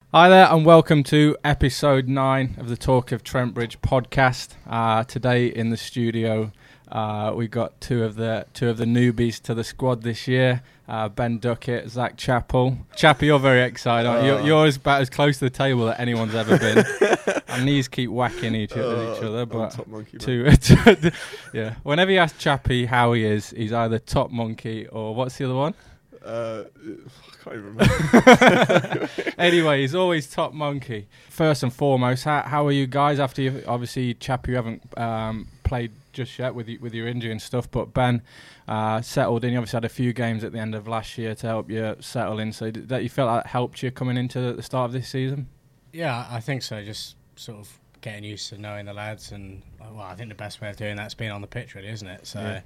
Hi there and welcome to episode 9 of the Talk of Trent Bridge podcast. Today in the studio we've got two of the newbies to the squad this year, Ben Duckett, Zach Chappell. Chappie, you're very excited, aren't you? You're about as close to the table as anyone's ever been. Our knees keep whacking each other, but top monkey, yeah. Whenever you ask Chappie how he is, he's either top monkey or what's the other one? I can't even remember. Anyway, he's always top monkey. First and foremost, how are you guys after you obviously Chappie, you haven't played just yet with your injury and stuff, but Ben settled in. You obviously had a few games at the end of last year to help you settle in. So that you felt that helped you coming into the start of this season? Yeah, I think so. Just sort of getting used to knowing the lads, and I think the best way of doing that's being on the pitch, really, isn't it? So. Yeah.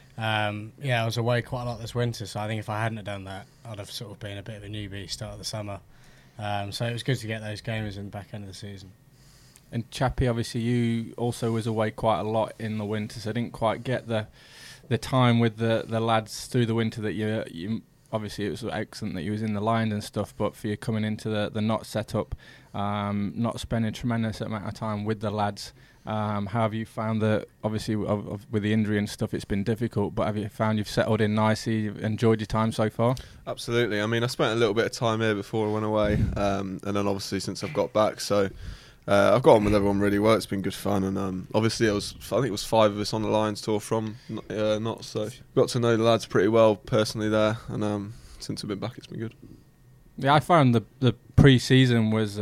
I was away quite a lot this winter, so I think if I hadn't have done that, I'd have sort of been a bit of a newbie start of the summer. So it was good to get those games in the back end of the season. And Chappie, obviously you also was away quite a lot in the winter, so I didn't quite get the time with the lads through the winter that you obviously it was excellent that you was in the line and stuff, but for you coming into the not setup, not spending a tremendous amount of time with the lads. How have you found that? Obviously, with the injury and stuff, it's been difficult. But have you found you've settled in nicely? You've enjoyed your time so far? Absolutely. I mean, I spent a little bit of time here before I went away, and then obviously since I've got back, so I've got on with everyone really well. It's been good fun, and obviously I think it was 5 of us on the Lions tour from Notts, so got to know the lads pretty well personally there, and since I've been back, it's been good. Yeah, I found the pre-season was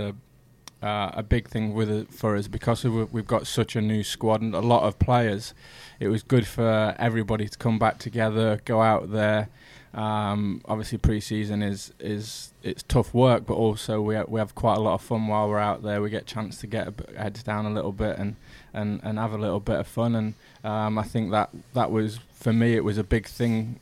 a big thing for us because we've got such a new squad and a lot of players. It was good for everybody to come back together, go out there. Obviously, pre-season is it's tough work, but also we have quite a lot of fun while we're out there. We get a chance to get heads down a little bit and have a little bit of fun. And I think that was, for me, it was a big thing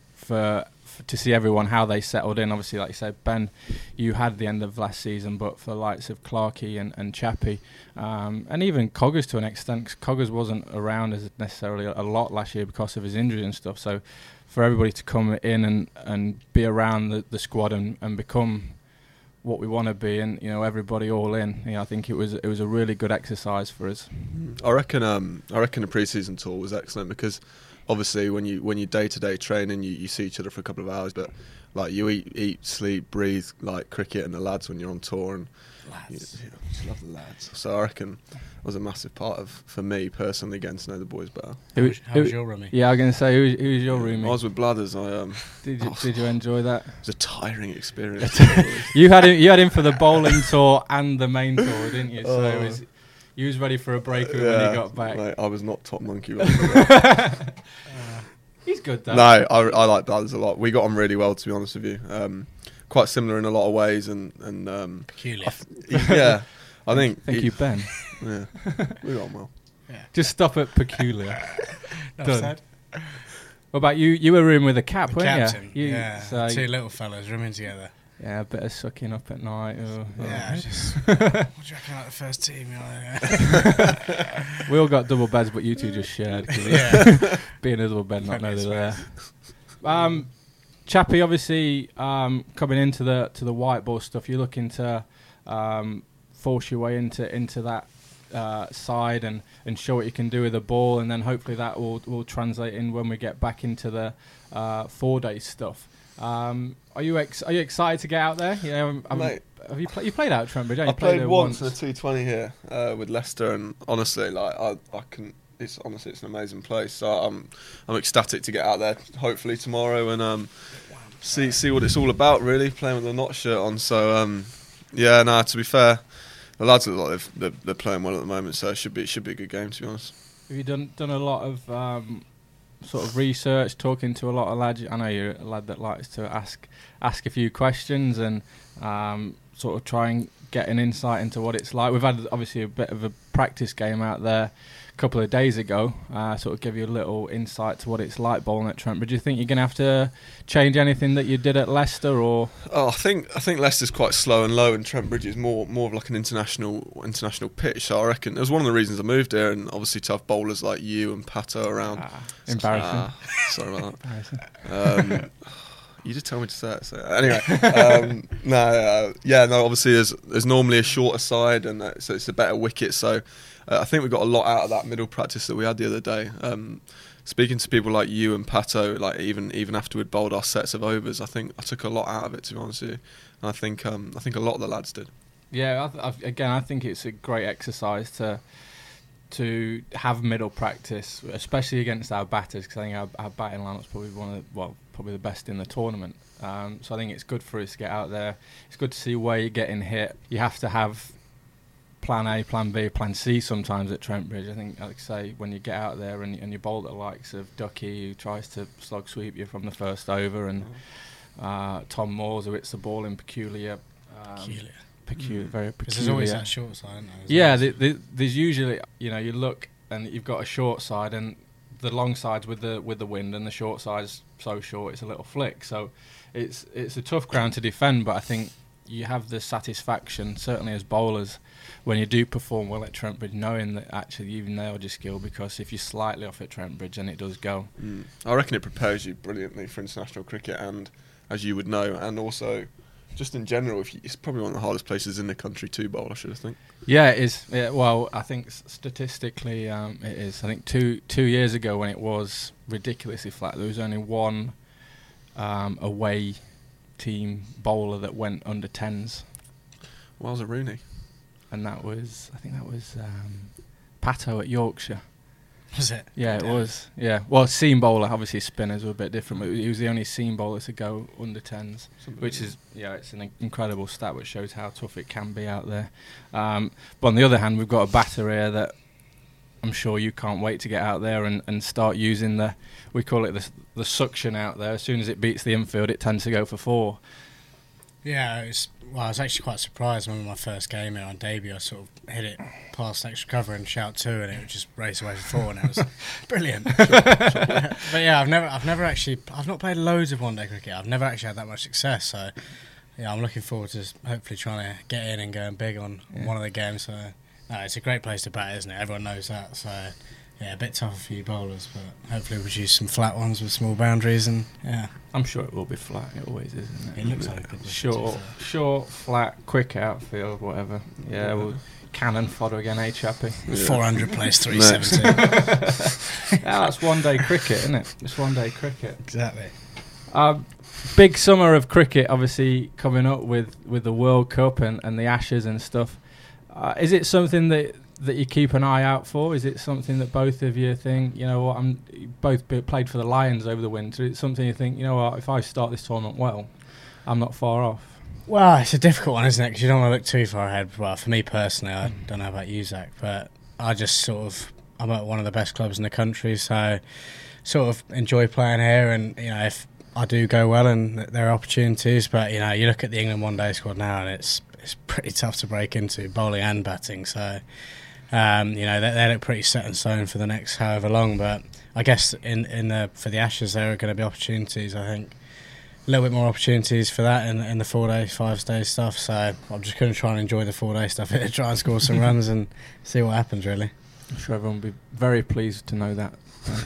to see everyone how they settled in. Obviously, like you said, Ben, you had the end of last season, but for the likes of Clarkey and Chappie, and even Coggers to an extent, 'cause Coggers wasn't around as necessarily a lot last year because of his injury and stuff. So for everybody to come in and be around the squad and become what we want to be, and everybody all in, I think it was a really good exercise for us. I reckon the pre-season tour was excellent because obviously when you day-to-day training you see each other for a couple of hours, but like you eat, sleep, breathe like cricket and the lads when you're on tour, and you just love the lads. So I reckon it was a massive part for me personally getting to know the boys better. How was your roomie? Yeah, I was going to say, who was your roomie? I was with Bladders. Did you enjoy that? It was a tiring experience. You had him for the bowling tour and the main tour, didn't you? So you was ready for a break when he got back. Mate, I was not top monkey. He's good though. No, I like Bladders a lot. We got on really well, to be honest with you. Quite similar in a lot of ways, and peculiar. I think you, Ben. Yeah, we got on well. Yeah. Just stop at peculiar. Said. What about you? You were rooming with a cap, weren't captain, you? Yeah. 2 little fellas rooming together. Yeah, a bit of sucking up at night. Just what do you reckon about the first team? We all got double beds, but you two just shared. Being a double bed, not know they're there. Chappie, obviously, coming into the white ball stuff, you're looking to force your way into that side and show what you can do with the ball, and then hopefully that will translate in when we get back into the 4-day stuff. Are you excited to get out there? Have you played out at Trent Bridge? I played once in a 220 here with Leicester, and honestly, like I can. It's an amazing place. So I'm ecstatic to get out there. Hopefully tomorrow and see what it's all about. Really playing with the Notts shirt on. So to be fair, the lads look like they're playing well at the moment. So it should be a good game, to be honest. Have you done a lot of sort of research, talking to a lot of lads? I know you're a lad that likes to ask a few questions and sort of try and get an insight into what it's like. We've had obviously a bit of a practice game out there a couple of days ago, sort of give you a little insight to what it's like bowling at Trent Bridge. Do you think you're going to have to change anything that you did at Leicester, or? Oh, I think Leicester's quite slow and low, and Trent Bridge is more of like an international pitch. So I reckon it was one of the reasons I moved here, and obviously to have bowlers like you and Pato around. Embarrassing. Sorry about that. You just tell me to say it. So anyway, obviously there's normally a shorter side, and so it's a better wicket. So I think we got a lot out of that middle practice that we had the other day. Speaking to people like you and Pato, like even after we'd bowled our sets of overs, I think I took a lot out of it, to be honest with you. And I think a lot of the lads did. Yeah, I think it's a great exercise to have middle practice, especially against our batters, because I think our batting lineup's probably the best in the tournament. So I think it's good for us to get out there. It's good to see where you're getting hit. You have to have plan A, plan B, plan C sometimes at Trent Bridge. I think, like I say, when you get out there and you bowl the likes of Ducky, who tries to slog sweep you from the first over, and Tom Moores, who hits the ball in very peculiar. There's always that short side, isn't there? Yeah, there's usually, you look and you've got a short side, and the long side's with the wind, and the short side's so short it's a little flick. So it's a tough ground to defend, but I think you have the satisfaction, certainly as bowlers, when you do perform well at Trent Bridge, knowing that actually you've nailed your skill, because if you're slightly off at Trent Bridge, then it does go. I reckon it prepares you brilliantly for international cricket, and as you would know, and also just in general, it's probably one of the hardest places in the country to bowl, I should think. Yeah, it is. Yeah, well, I think statistically it is. I think two years ago, when it was ridiculously flat, there was only one away team bowler that went under 10s. Wowza Rooney. And I think that was Pato at Yorkshire. Was it? Yeah, it was. Yeah. Well, seam bowler, obviously spinners were a bit different, but he was the only seam bowler to go under 10s, which is, it's an incredible stat, which shows how tough it can be out there. But on the other hand, we've got a batter here that I'm sure you can't wait to get out there and start using we call it the suction out there. As soon as it beats the infield, it tends to go for 4. Yeah, I was actually quite surprised when my first game here on debut. I sort of hit it past extra cover and shout 2, and it would just race away for 4, and it was brilliant. But yeah, I've not played loads of one-day cricket. I've never actually had that much success. So yeah, I'm looking forward to hopefully trying to get in and going big on one of the games. So it's a great place to bat, isn't it? Everyone knows that. So yeah, a bit tougher for you bowlers, but hopefully we'll produce some flat ones with small boundaries, and yeah. I'm sure it will be flat. It always is, isn't it? It looks like it. Short, flat, quick outfield, whatever. Yeah, we'll cannon fodder again, Chappie? 400 plays 370. That's one-day cricket, isn't it? It's one-day cricket. Exactly. Big summer of cricket, obviously, coming up with the World Cup and the Ashes and stuff. Is it something that you keep an eye out for? Is it something that both of you think, both played for the Lions over the winter, it's something you think, if I start this tournament well, I'm not far off? Well, it's a difficult one, isn't it? Because you don't want to look too far ahead. Well, for me personally, I don't know about you, Zach, but I just I'm at one of the best clubs in the country, so sort of enjoy playing here, and, if I do go well and there are opportunities, but, you look at the England one-day squad now, and it's pretty tough to break into, bowling and batting, so... they look pretty set in stone for the next however long, but I guess for the Ashes there are going to be opportunities. I think a little bit more opportunities for that in the 4-day, 5-day stuff. So I'm just going to try and enjoy the 4-day stuff here, try and score some runs and see what happens. Really, I'm sure everyone will be very pleased to know that.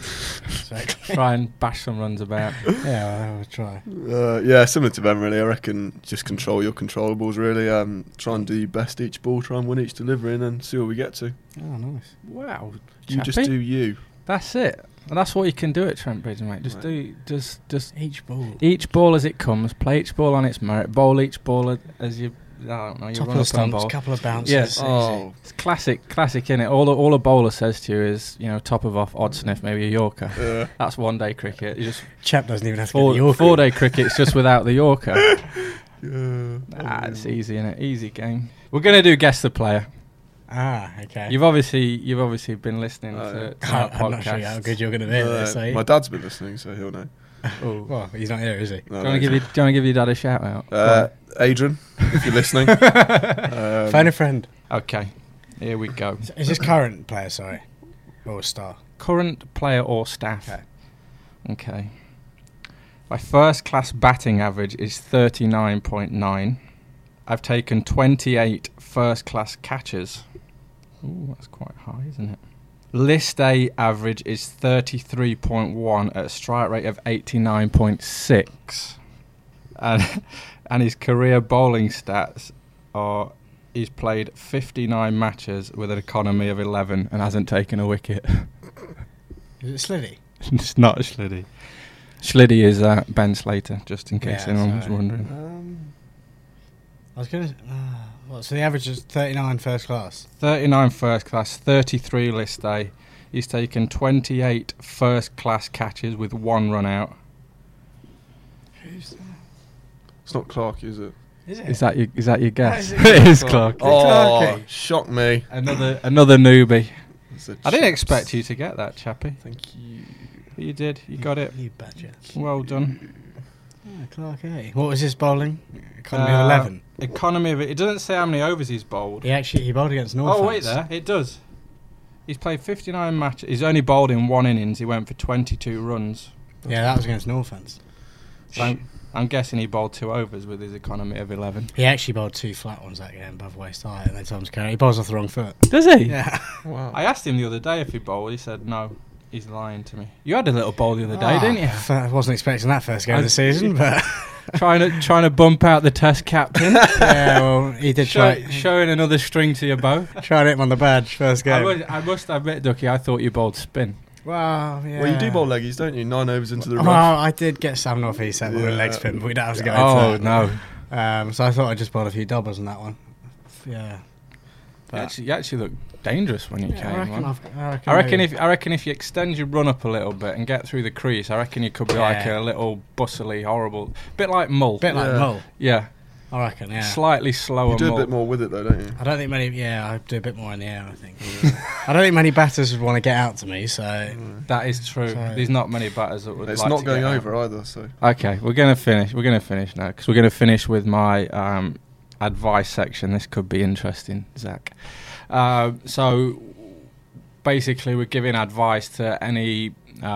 Try and bash some runs about. Yeah, I will try. Similar to Ben, really. I reckon just control your controllables, really. Try and do your best each ball, try and win each delivery, and then see what we get to. Oh, nice. Wow. You just do you. That's it. And that's what you can do at Trent Bridge, mate. Just each ball. Each ball as it comes. Play each ball on its merit. Bowl each ball as you... I don't know. Top of the stumps, couple of bounces. Yes. It's classic, innit? All a bowler says to you is, top of off, odd sniff, maybe a Yorker. That's one-day cricket. Chap doesn't even have to get the Yorker. 4-day cricket's just without the Yorker. It's easy, innit? Easy game. We're going to do guess the player. Okay. You've obviously been listening to our podcast. I'm not sure how good you're going to be at this, my dad's been listening, so he'll know. Well, he's not here, is he? No, do you want to give your dad a shout out? Adrian, if you're listening. Phone a friend. Okay, here we go. Is this current player, sorry? Or star? Current player or staff. Okay. My first class batting average is 39.9. I've taken 28 first class catches. Ooh, that's quite high, isn't it? List A average is 33.1 at a strike rate of 89.6. and his career bowling stats are he's played 59 matches with an economy of 11 and hasn't taken a wicket. Is it Sliddy? It's not Schliddy. Schliddy is Ben Slater, just in case Yeah, anyone was sorry. wondering. I was going to... so the average is 39 first class? 39 first class, 33 list day. He's taken 28 first class catches with 1 run out. Who's that? It's not Clark, is it? Is it? Is that your guess? Is it It is Clark. Oh, Clarky. shock me. Another newbie. It's a I didn't chance. expect you to get that, Chappie. Thank you. You did. You got it. You badger. Well done. Clark A. What was his bowling? Economy of 11. Economy of it. It doesn't say how many overs he's bowled. He bowled against North. Oh, wait there. It does. He's played 59 matches. He's only bowled in 1 innings. He went for 22 runs. Yeah, that was against Northants. So I'm guessing he bowled 2 overs with his economy of 11. He actually bowled 2 flat ones that game above waist height, and they told him to carry. He bowls off the wrong foot. Does he? Yeah. Wow. I asked him the other day if he bowled. He said no. He's lying to me. You had a little bowl the other day, didn't you? I wasn't expecting that first game of the season, but trying to bump out the Test captain. yeah, well, he did Showing another string to your bow. try to hit him on the badge first game. I must admit, Ducky, I thought you bowled spin. Well, yeah. Well, you do bowl leggies, don't you? 9 overs into the Well, rough. I did get Sam North East set with a leg spin, but we don't have to go Oh, into no. that. So I thought I'd just bowled a few doubles on that one. Yeah. You actually looked dangerous when you came on. I reckon I reckon if you extend your run up a little bit and get through the crease, I reckon you could be like a little bustly, horrible, bit like Mull. bit like Yeah. Mull. Yeah, I reckon, yeah. slightly slower. You do Mull. a bit more with it, though, don't you? I don't think many. Yeah, I do a bit more in the air. I think. I don't think many batters would want to get out to me. So That is true. So- There's not many batters that would. It's like not to going get out. over either, so. Okay, we're gonna finish. We're gonna finish now because we're gonna finish with my advice section. This could be interesting, Zach. So basically, we're giving advice to any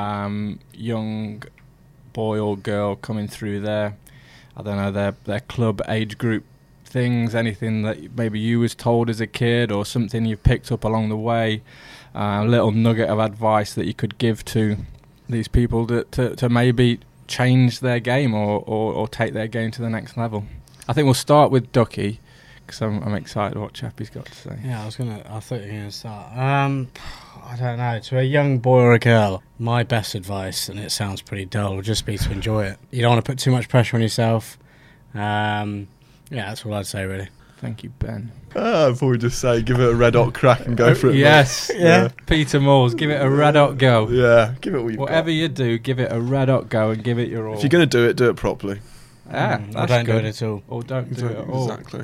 young boy or girl coming through their, I don't know, their club age group things, anything that maybe you was told as a kid or something you picked up along the way, a little nugget of advice that you could give to these people to maybe change their game or take their game to the next level. I think we'll start with Ducky because I'm excited what Chappie's got to say. yeah, I thought you were gonna start. I don't know. To a young boy or a girl, my best advice, and it sounds pretty dull, would just be to enjoy it. You don't want to put too much pressure on yourself. Yeah, that's all I'd say, really. Thank you, Ben. I thought we'd just say, give it a red hot crack and go for it. Yes, Yeah. Peter Moores, give it a red hot go. mate. Yeah, give it all you've Whatever got. you do, give it a red hot go and give it your all. If you're going to do it properly. Yeah, Or that's don't good. do it at all. Or don't do it at all. Exactly.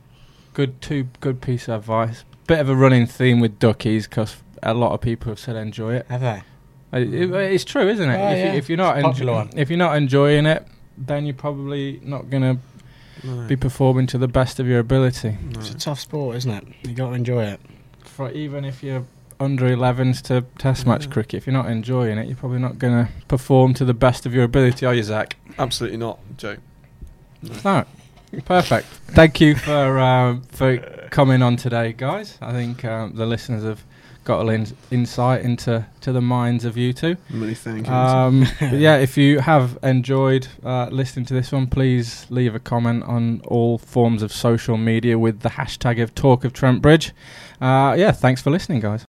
Good piece of advice. Bit of a running theme with Duckies because a lot of people have said enjoy it. Have they? It's true, isn't it? Oh, yeah. If you're not Popular one. if you're not enjoying it, then you're probably not going to No. be performing to the best of your ability. No. It's a tough sport, isn't it? You got to enjoy it. For even if you're under 11s to Test match cricket, if you're not enjoying it, you're probably not going to perform to the best of your ability, are you, Zach? Absolutely not, Joe. No. Perfect. Thank you for coming on today, guys. I think the listeners have got a little insight into the minds of you two. Many thank But yeah, if you have enjoyed listening to this one, please leave a comment on all forms of social media with the hashtag of Talk of Trent Bridge. Yeah, thanks for listening, guys.